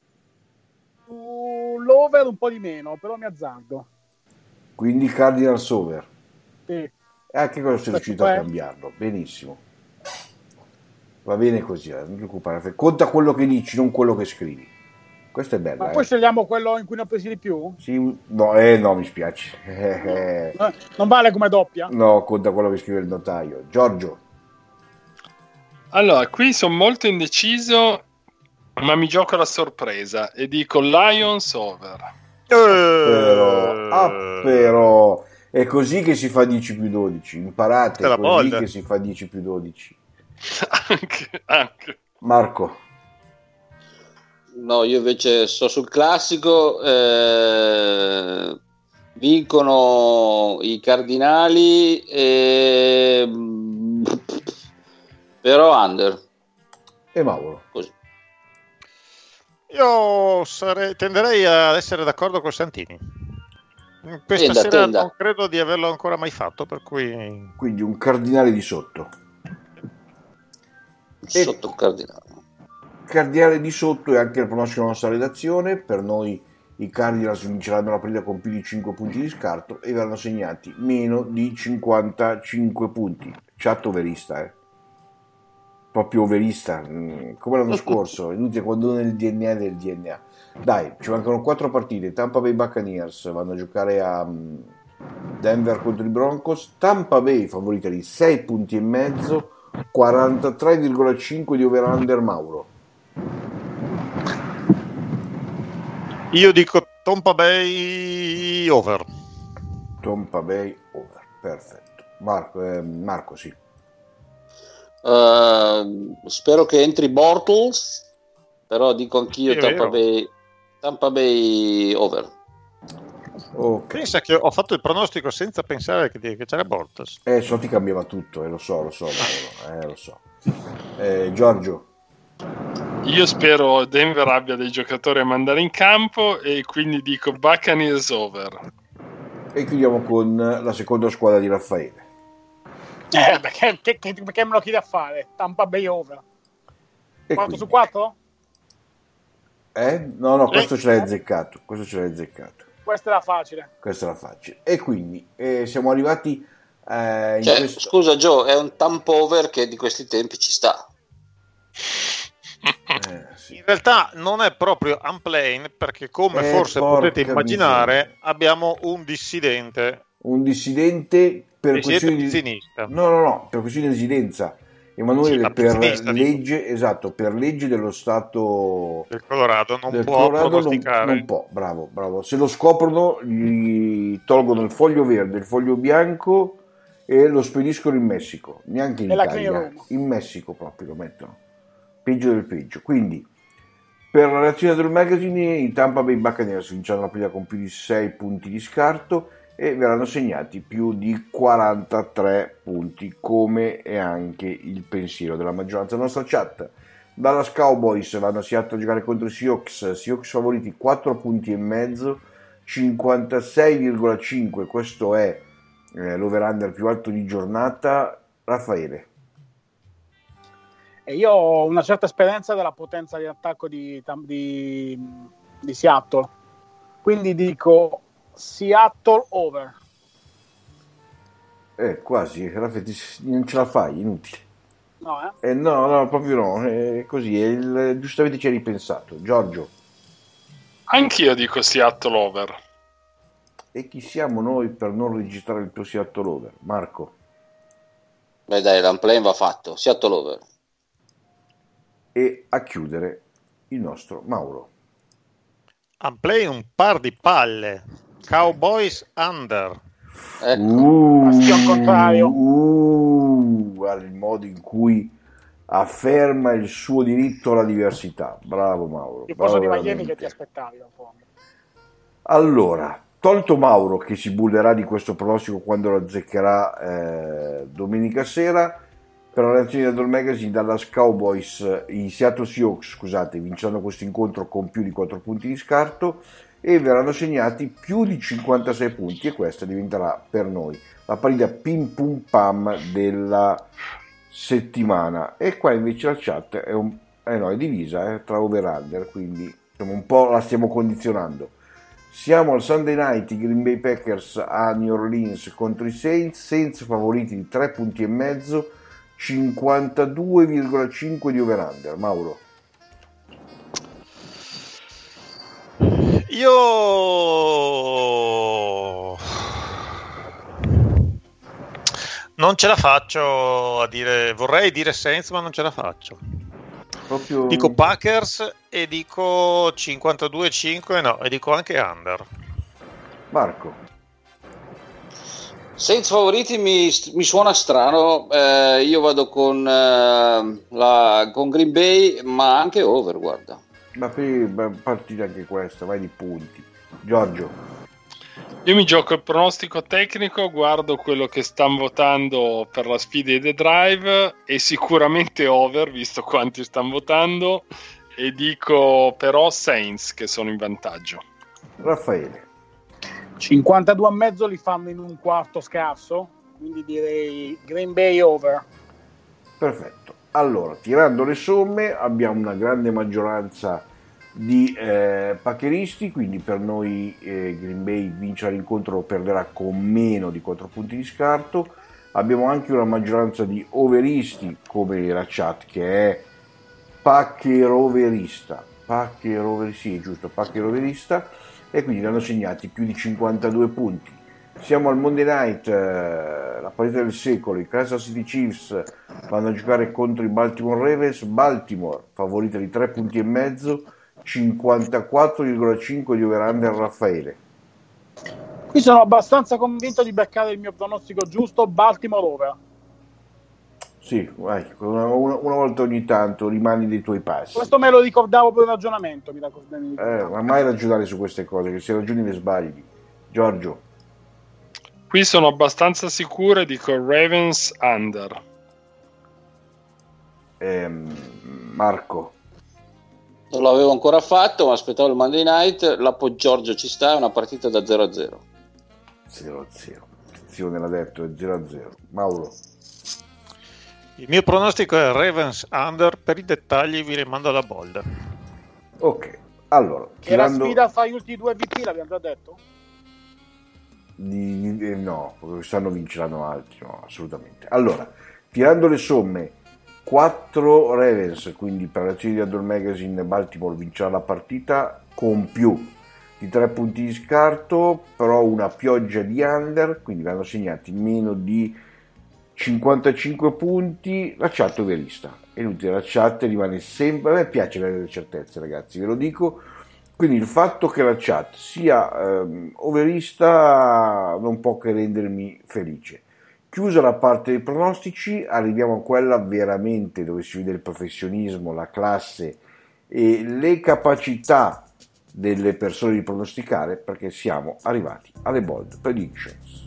Sull'over un po' di meno, però mi azzardo. Quindi Cardinals over. Sì. E anche cosa sei riuscito a cambiarlo? Benissimo. Va bene così, eh, non ti preoccupare. Conta quello che dici, non quello che scrivi. Questa è bella. Ma eh. poi scegliamo quello in cui ne ho presi di più? Sì, no, eh, no, mi spiace. Eh, eh. Eh, non vale come doppia? No, conta quello che scrive il notaio. Giorgio. Allora, qui sono molto indeciso, ma mi gioco la sorpresa e dico Lions over. Però, ah, però. È così che si fa dieci più dodici. Imparate, È la è così volta. che si fa dieci più dodici. anche, anche. Marco. No, io invece sto sul classico, eh, vincono i Cardinali, e... però under. E Mauro. Così. Io sarei, tenderei ad essere d'accordo con Santini. Questa Tenda, sera tenda. non credo di averlo ancora mai fatto, per cui Quindi un cardinale di sotto. E- Sotto il Cardinale. Cardinale di sotto è anche il pronostico della nostra redazione. Per noi i Cardinals vinceranno la partita con più di cinque punti di scarto e verranno segnati meno di cinquantacinque punti. Chat overista, eh. Proprio overista, mm, come l'anno scorso. È inutile quando uno è nel D N A del D N A. Dai, ci mancano quattro partite. Tampa Bay Buccaneers vanno a giocare a mm, Denver contro i Broncos. Tampa Bay favorita di sei punti e mezzo, quarantatré virgola cinque di over-under. Mauro. io dico Tampa Bay over. Tampa Bay over, perfetto. Marco, eh, Marco sì. Uh, spero che entri Bortles, però dico anch'io Sì, è Tampa vero. Bay, Tampa Bay over. Ok. Pensa che ho fatto il pronostico senza pensare che, che c'era Bortas. Eh, so ti cambiava tutto, eh, lo so, lo so, Mauro, eh, lo so. Eh, Giorgio. Io spero Denver abbia dei giocatori a mandare in campo e quindi dico Buccaneers over. E chiudiamo con la seconda squadra di Raffaele. Eh, perché, che, che- perché me lo chiedi a fare? Tampa Bay over. E quattro quindi- su quattro? Eh? No, no, questo Eh. ce l'hai azzeccato. Questo ce l'hai azzeccato. Questa era facile. Questa era facile. E quindi eh, siamo arrivati eh, in Cioè, questo... scusa Joe, è un tampover che di questi tempi ci sta. Eh, sì. In realtà non è proprio unplane, perché come Eh, forse porca potete immaginare miseria. abbiamo un dissidente Un dissidente per dissidente questioni di... pizzinista. No, no, no, per questione di residenza. Emanuele, Sì, per pessimista, legge, esatto, per legge dello Stato del Colorado non del può Colorado non, pronosticare. non può, bravo, bravo. Se lo scoprono gli tolgono il foglio verde, il foglio bianco e lo spediscono in Messico, neanche in E la Italia, Clean Room. in Messico proprio lo mettono, peggio del peggio. Quindi per la reazione del magazine, i Tampa Bay Buccaneers vinceranno la partita con più di sei punti di scarto e verranno segnati più di quarantatré punti, come è anche il pensiero della maggioranza della nostra chat. Dallas Cowboys vanno a Seattle a giocare contro i Seahawks, Seahawks favoriti quattro punti e mezzo, cinquantasei virgola cinque, questo è eh, l'over-under più alto di giornata. Raffaele. E io ho una certa esperienza della potenza di attacco di, di, di Seattle, quindi dico Seattle over. Eh, quasi, Raffaele, non ce la fai, inutile. No, eh? Eh, no, no, proprio no, è così, è il, giustamente ci hai ripensato. Giorgio. Anch'io dico Seattle over. E chi siamo noi per non registrare il tuo Seattle over? Marco. Beh dai, l'unplane va fatto, Seattle over. E a chiudere il nostro Mauro. Unplay un par di palle. Cowboys under. Ecco. Uh, Maschio al contrario. uh, al modo in cui afferma il suo diritto alla diversità. Bravo Mauro. Il bravo tifoso di Miami veramente. che ti aspettavi da fondo. Allora, tolto Mauro che si bullerà di questo pronostico quando lo azzeccherà eh, domenica sera, per la reazione del Magazine, Dallas Cowboys, i Seattle Seahawks, scusate, vinceranno questo incontro con più di quattro punti di scarto e verranno segnati più di cinquantasei punti, e questa diventerà per noi la partita pim pum pam della settimana. E qua invece la chat è, un, eh no, è divisa eh, tra over e under, quindi insomma, un po' la stiamo condizionando. Siamo al Sunday night, i Green Bay Packers a New Orleans contro i Saints, Saints favoriti di tre punti e mezzo, cinquantadue virgola cinque di over-under. Mauro. Io non ce la faccio a dire, vorrei dire Saints ma non ce la faccio. Proprio... Dico Packers e dico cinquantadue virgola cinque, no, e dico anche under. Marco. Saints favoriti mi, mi suona strano, eh, io vado con, eh, la, con Green Bay, ma anche over, guarda. Ma per partita anche questa, vai di punti. Giorgio. Io mi gioco il pronostico tecnico, guardo quello che stanno votando per la sfida di The Drive e sicuramente over, visto quanti stanno votando, e dico però Saints che sono in vantaggio. Raffaele. cinquantadue e mezzo li fanno in un quarto scarso, quindi direi Green Bay over. Perfetto. Allora, tirando le somme, abbiamo una grande maggioranza di eh, packeristi, quindi per noi eh, Green Bay vincerà l'incontro o perderà con meno di quattro punti di scarto. Abbiamo anche una maggioranza di overisti, come la chat, che è packeroverista. Packerover, sì, è giusto, packeroverista, e quindi hanno segnati più di cinquantadue punti. Siamo al Monday Night, eh, la partita del secolo, i Kansas City Chiefs vanno a giocare contro i Baltimore Ravens, Baltimore favorita di tre punti e mezzo, cinquantaquattro virgola cinque di over-under. Raffaele. Qui sono abbastanza convinto di beccare il mio pronostico giusto, Baltimore over. Sì, vai, una, una, una volta ogni tanto rimani dei tuoi passi. Questo me lo ricordavo per un ragionamento, mi ricordavo. Eh, ma mai ragionare su queste cose, che se ragioni le sbagli. Giorgio. Qui sono abbastanza sicuro e dico Ravens under. Ehm, Marco. Non l'avevo ancora fatto, ma aspettavo il Monday Night, l'appo Giorgio ci sta, è una partita da zero a zero. zero a zero. Attenzione, l'ha detto, è zero a zero. Mauro. Il mio pronostico è Ravens under, per i dettagli vi rimando alla bold. Ok, allora. Che la tirando... sfida fra gli ultimi due V P, l'abbiamo già detto? Di, di, eh, no, quest'anno vinceranno altri, no, assolutamente. Allora, tirando le somme, quattro Ravens, quindi per la serie di Adol Magazine Baltimore vincerà la partita con più di tre punti di scarto, però una pioggia di under, quindi vanno segnati meno di cinquantacinque punti, la chat overista. È inutile, la chat rimane sempre, a me piace avere le certezze, ragazzi, ve lo dico. Quindi il fatto che la chat sia ehm, overista non può che rendermi felice. Chiusa la parte dei pronostici, arriviamo a quella veramente dove si vede il professionismo, la classe e le capacità delle persone di pronosticare, perché siamo arrivati alle bold predictions.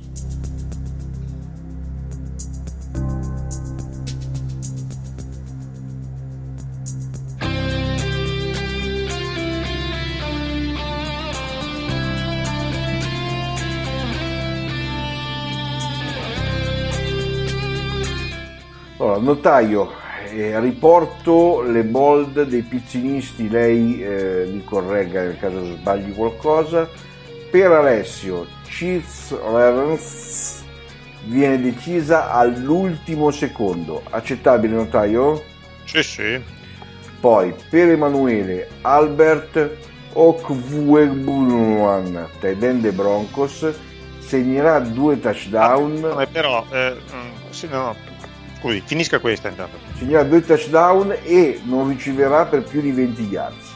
Allora, notaio, eh, riporto le bold dei pizzinisti, lei eh, mi corregga nel caso sbagli qualcosa. Per Alessio, Chiefs Ravens viene decisa all'ultimo secondo, accettabile notaio? Sì, sì. Poi per Emanuele, Albert Okwuegbunwan, tight end dei Broncos, segnerà due touchdown. Ah, però, eh, sì, no, no. Scusi, finisca questa intanto. Segnerà due touchdown e non riceverà per più di venti yards.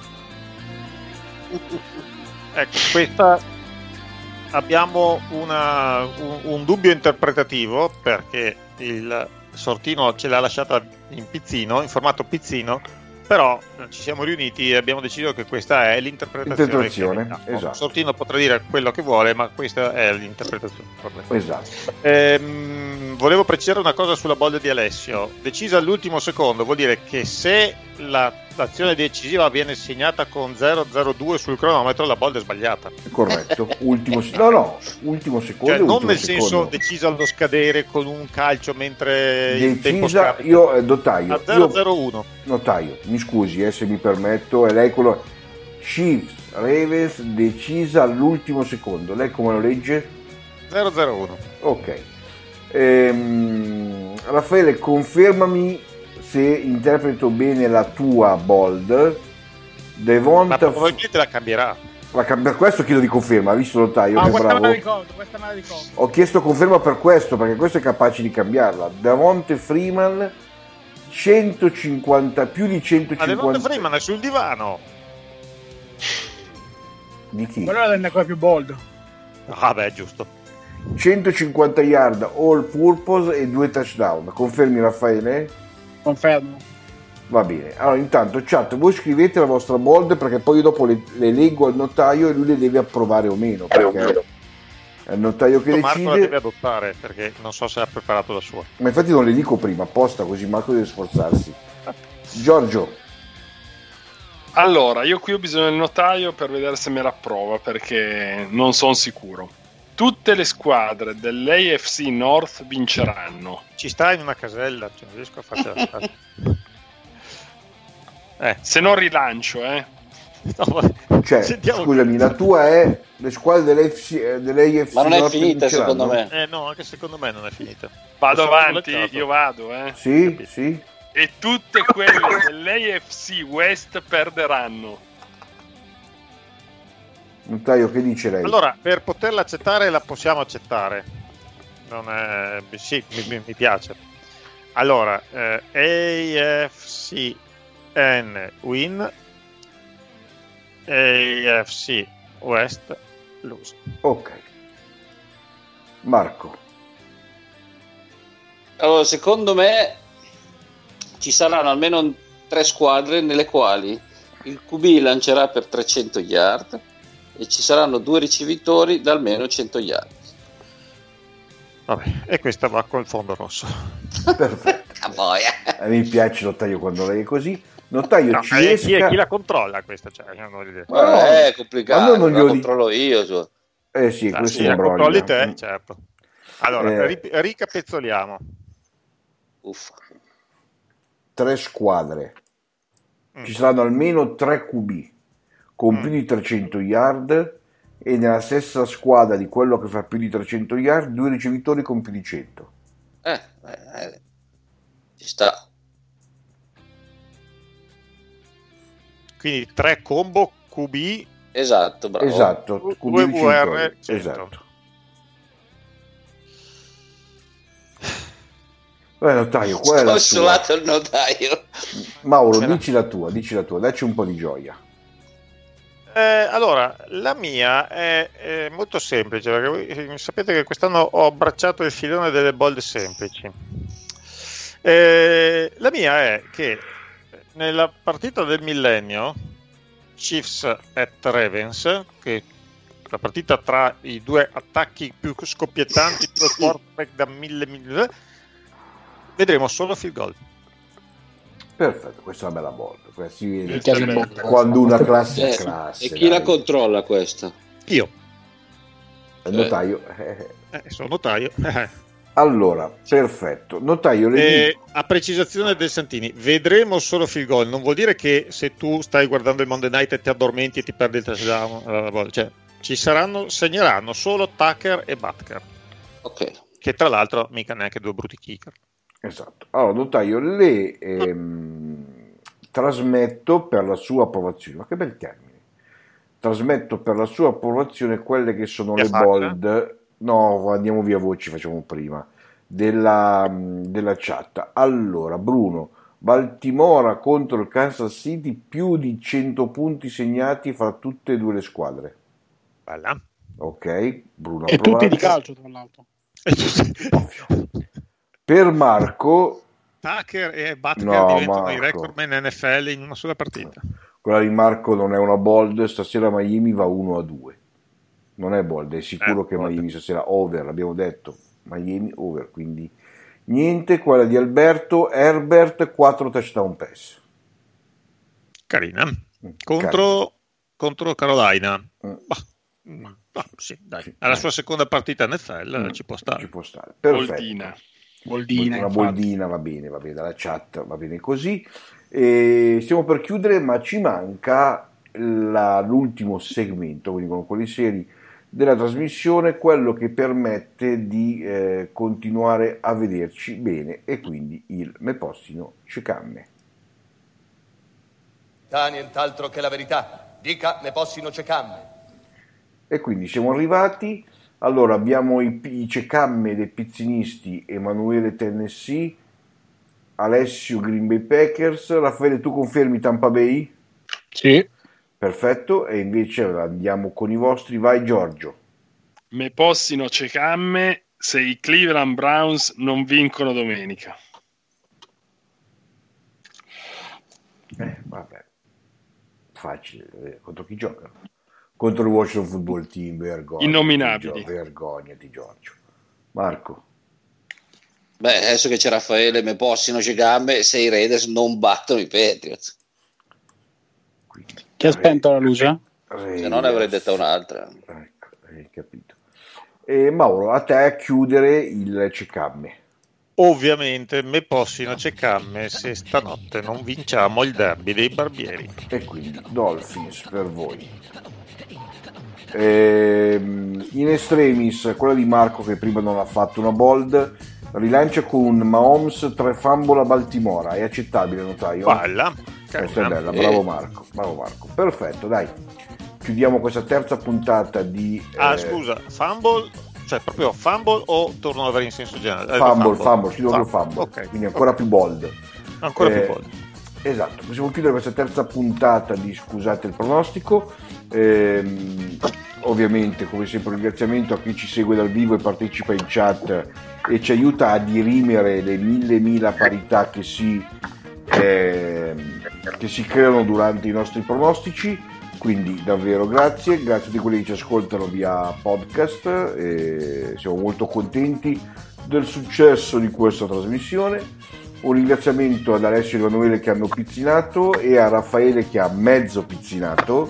Ecco, questa abbiamo una, un, un dubbio interpretativo, perché il sortino ce l'ha lasciata in pizzino, in formato pizzino, però ci siamo riuniti e abbiamo deciso che questa è l'interpretazione. Interpretazione, che esatto. Il sortino potrà dire quello che vuole, ma questa è l'interpretazione. Esatto. Ehm, volevo precisare una cosa sulla bold di Alessio. Decisa all'ultimo secondo vuol dire che se la, l'azione decisiva viene segnata con zero zero due sul cronometro, la bold è sbagliata. Corretto. Ultimo, no, no, ultimo secondo. Cioè, non nel secondo. senso decisa allo scadere con un calcio mentre il tempo decisa, scade. io eh, notaio, A zero zero uno. Notaio, mi scusi eh, se mi permetto, è lei quello. Chiefs Ravens decisa all'ultimo secondo, lei come lo legge? zero zero uno. Ok. Ehm, Raffaele, confermami se interpreto bene la tua bold. Devonta, Ma probabilmente la cambierà. la, per questo chiedo di conferma, ha visto notaio? Ah, che questa bravo. me la ricordo, questa me la ricordo. Ho chiesto conferma per questo, perché questo è capace di cambiarla. Devonta Freeman, centocinquanta, più di centocinquanta. Ma Devonta Freeman è sul divano. Di chi? Quello la rende ancora più bold. Ah beh, giusto. centocinquanta yard all purpose e due touchdown. Confermi, Raffaele? Confermo. Va bene. Allora, intanto, chat, voi scrivete la vostra bold, perché poi io dopo le, le leggo al notaio e lui le deve approvare o meno, perché è il notaio che Marco decide. la deve adottare, perché non so se ha preparato la sua. Ma infatti non le dico prima, apposta, così Marco deve sforzarsi. Giorgio. Allora, io qui ho bisogno del notaio per vedere se me la approva, perché non sono sicuro. Tutte le squadre dell'A F C North vinceranno. Ci sta in una casella, cioè non riesco a farcela. eh. Se non rilancio, eh. No, Cioè, sentiamo. scusami, la tua è le squadre dell'A F C, eh, dell'A F C Ma non è North finita, vinceranno? secondo me. Eh no, anche secondo me non è finita. Vado Lo so, avanti, l'ho lasciato. io vado, eh. Sì, sì. E tutte quelle dell'A F C West perderanno. Notaio, che dice lei? Allora, per poterla accettare la possiamo accettare. Non è... Sì, mi, mi piace. Allora, eh, A F C N win, A F C West lose. Ok. Marco. Allora, secondo me ci saranno almeno tre squadre nelle quali il Q B lancerà per trecento yard e ci saranno due ricevitori da almeno cento yard. Vabbè, e questa va col fondo rosso. Perfetto. A boia. A me piace Notaio quando lei è così. Notaio, No, ci eh, esca... chi, è, chi la controlla questa? Cioè, non ho idea. Ma no, è complicato, ma non la glielo controllo io. Cioè. Eh sì, Ah, questo sì, è la un broglio. controlli te, certo. Allora, Eh. ri- ricapezzoliamo. Uffa. Tre squadre. Mm. Ci saranno almeno tre Q B con Mm. più di trecento yard e nella stessa squadra di quello che fa più di trecento yard due ricevitori con più di cento. Eh, eh, eh, ci sta. Quindi tre combo Q B. Esatto, bravo. Esatto, Q B due V R ricevitori. cento. Esatto. Eh, notaio, qual è la Consolato il notaio. Mauro, dici la tua, dici la tua, dacci un po' di gioia. Eh, allora, la mia è, è molto semplice, perché voi sapete che quest'anno ho abbracciato il filone delle bold semplici. Eh, la mia è che nella partita del millennio, Chiefs at Ravens, che la partita tra i due attacchi più scoppiettanti, due quarterback da mille mille, vedremo solo field goal. Perfetto, questa è una bella bold. Si vede Bella. quando una classe è Eh, classe. e chi dai. la controlla questa? Io, Il notaio. eh, sono notaio. Allora, perfetto. Notaio, le E a precisazione del Santini, vedremo solo field goal. Non vuol dire che se tu stai guardando il Monday Night e ti addormenti e ti perdi il touchdown, eh, cioè ci saranno, segneranno solo Tucker e Butker, Ok. che tra l'altro mica neanche due brutti kicker. Esatto. Allora, notaio, le ehm, trasmetto per la sua approvazione. Ma che bel termine. Trasmetto per la sua approvazione quelle che sono Via le faccia? bold. No, andiamo via voci, facciamo prima. Della, della chat. Allora, Bruno, Baltimora contro il Kansas City, più di cento punti segnati fra tutte e due le squadre. Bella. Ok, Bruno E approvato. tutti di calcio, tra l'altro. Per Marco, Tucker e Butker No, diventano Marco. i recordman N F L in una sola partita. quella di Marco non è una bold, stasera Miami va uno a due. Non è bold, è sicuro Eh, che bold. Miami stasera over, l'abbiamo detto. Miami over, quindi niente. Quella di Alberto, Herbert, quattro touchdown pass. Carina. Contro, contro Carolina. Mm. Bah, mm, bah, sì, dai. Sì, Alla dai. sua seconda partita N F L Mm, ci può stare. Ci può stare. Perfetto. Boldina. Boldina, Una infatti. boldina va bene, va bene, dalla chat va bene così. E stiamo per chiudere, ma ci manca la- l'ultimo segmento, quindi con quelli seri della trasmissione, quello che permette di eh, continuare a vederci bene, e quindi il Me Postino Cecamme. Da nient'altro che la verità. Dica, ne possino cecamme. E quindi siamo arrivati. Allora abbiamo i, i Cecamme dei pizzinisti, Emanuele Tennessee, Alessio Green Bay Packers. Raffaele, tu confermi Tampa Bay? Sì. Perfetto. E invece andiamo con i vostri. Vai Giorgio. Me possino cecamme se i Cleveland Browns non vincono domenica. Eh, vabbè, facile. eh, Contro chi giocano? Contro il Washington Football Team. Vergogna. Innominabili. Vergognati Giorgio. Marco. Beh, adesso che c'è Raffaele, me possino cecamme se i Raiders non battono i Patriots. Quindi, Chi ha spento la luce? Se no ne avrei detta un'altra. Ecco, hai capito. E Mauro, a te a chiudere il Cecamme. Ovviamente me possino cecamme se stanotte non vinciamo il derby dei barbieri. E quindi Dolphins per voi. Ehm, in extremis, quella di Marco che prima non ha fatto una bold, rilancia con un Mahomes tre fumble a Baltimora. È accettabile, notaio? Bella. Questa è bella, Eh. bravo Marco, bravo Marco. Perfetto, dai. Chiudiamo questa terza puntata di Ah, eh, scusa, fumble, cioè proprio fumble o turnover in senso generale? Eh, Fumble, fumble, chiudo con fumble, Ok, quindi ancora più bold. ancora Eh, più bold. Esatto, possiamo chiudere questa terza puntata di Scusate il pronostico. Ehm, ovviamente, come sempre, un ringraziamento a chi ci segue dal vivo e partecipa in chat e ci aiuta a dirimere le mille mila parità che si, ehm, che si creano durante i nostri pronostici. Quindi davvero grazie, grazie a tutti quelli che ci ascoltano via podcast, e siamo molto contenti del successo di questa trasmissione. Un ringraziamento ad Alessio e Emanuele che hanno pizzinato e a Raffaele che ha mezzo pizzinato,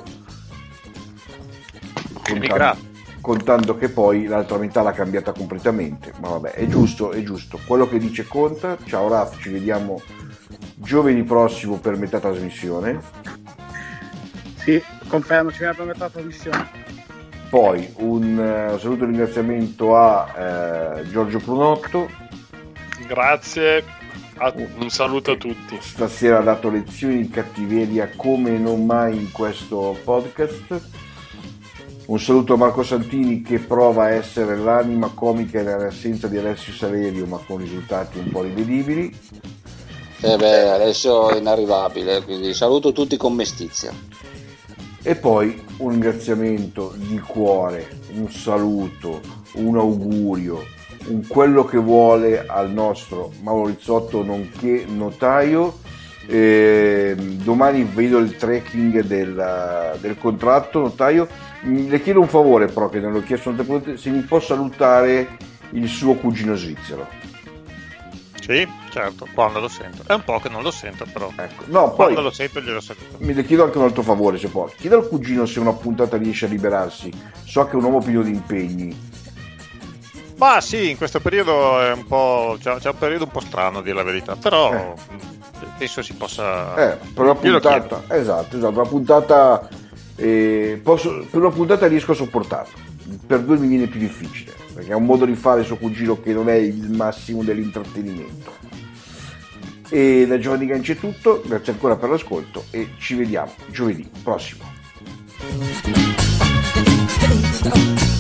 contando, contando che poi l'altra metà l'ha cambiata completamente, ma vabbè, è giusto, è giusto, quello che dice conta. Ciao Raff, ci vediamo giovedì prossimo per metà trasmissione. Sì, confermo, ci viene per metà trasmissione. Poi un uh, saluto e ringraziamento a uh, Giorgio Prunotto. Grazie, a, un saluto a tutti. Stasera ha dato lezioni di cattiveria come non mai in questo podcast. Un saluto a Marco Santini, che prova a essere l'anima comica nell'assenza di Alessio Saverio, ma con risultati un po' rivedibili. Eh beh, adesso è inarrivabile, quindi saluto tutti con mestizia. E poi un ringraziamento di cuore, un saluto, un augurio, un quello che vuole al nostro Mauro Rizzotto, nonché notaio. Eh, domani vedo il tracking del, del contratto, notaio. Le chiedo un favore, però, che non l'ho chiesto, se mi può salutare il suo cugino svizzero. Sì, certo, quando lo sento. È un po' che non lo sento, però. Ecco. No, quando poi lo sento glielo saluto. Mi le chiedo anche un altro favore, se può. Chiedo al cugino se una puntata riesce a liberarsi. So che è un uomo pieno di impegni. Ma sì, in questo periodo è un po'. C'è, c'è un periodo un po' strano, a dire la verità. Però eh. penso si possa. Eh, per una puntata. Esatto, esatto. Una puntata. Eh, posso, per una puntata riesco a sopportarlo. Per due mi viene più difficile, perché è un modo di fare suo cugino che non è il massimo dell'intrattenimento. E da Giovanni Ganci è tutto, grazie ancora per l'ascolto e ci vediamo giovedì prossimo.